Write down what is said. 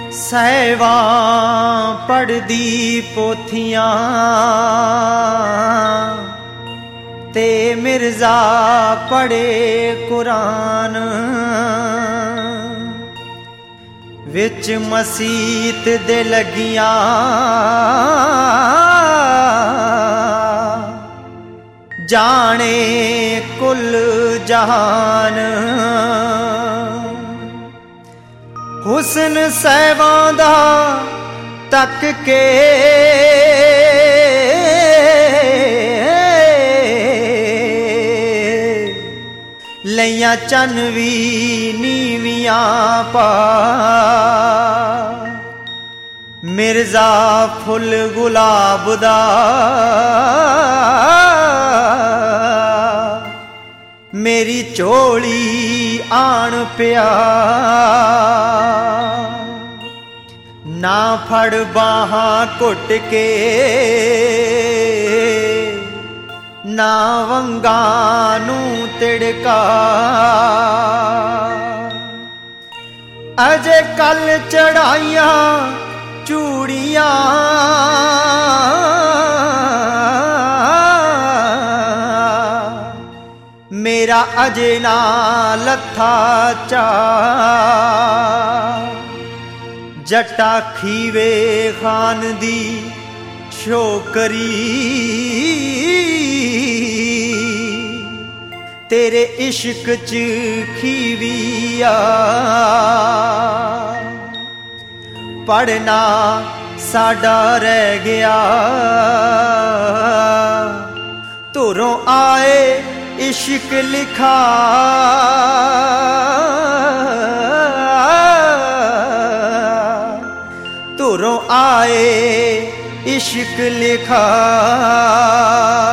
ਸਹਿਵਾਂ ਪੜ੍ਹਦੀ ਪੋਥੀਆਂ ਤੇ ਮਿਰਜ਼ਾ ਪੜ੍ਹੇ ਕੁਰਾਨ ਵਿੱਚ ਮਸੀਤ ਦੇ ਲੱਗੀਆਂ ਜਾਣੇ ਕੁੱਲ ਜਹਾਨ। ਹੁਸਨ ਸਹਿਵਾਂ ਦਾ ਤੱਕ ਕੇ ਲਈਆਂ ਚੰਨ ਵੀ ਨੀਵੀਆਂ ਪਾ। ਮਿਰਜ਼ਾ ਫੁੱਲ ਗੁਲਾਬ ਦਾ ਮੇਰੀ ਝੋਲੀ ਆਣ ਪਿਆ। ਨਾ ਫੜ ਬਾਹਾਂ ਘੁੱਟ ਕੇ ਨਾ ਵੰਗਾਂ ਨੂੰ ਤਿੜਕਾ। ਅਜੇ ਕੱਲ ਚੜਾਈਆਂ ਚੂੜੀਆਂ ਮੇਰਾ ਅਜੇ ਨਾ ਲੱਥਾ ਚਾ। ਜੱਟਾ ਖੀਵੇ ਖਾਨ ਦੀ ਛੋਕਰੀ ਤੇਰੇ ਇਸ਼ਕ ਚ ਖੀਵੀ ਆ। ਪੜ੍ਹਨਾ ਸਾਡਾ ਰਹਿ ਗਿਆ ਧੁਰੋਂ ਆਏ इश्क लिखा। धुरों आए इश्क लिखा।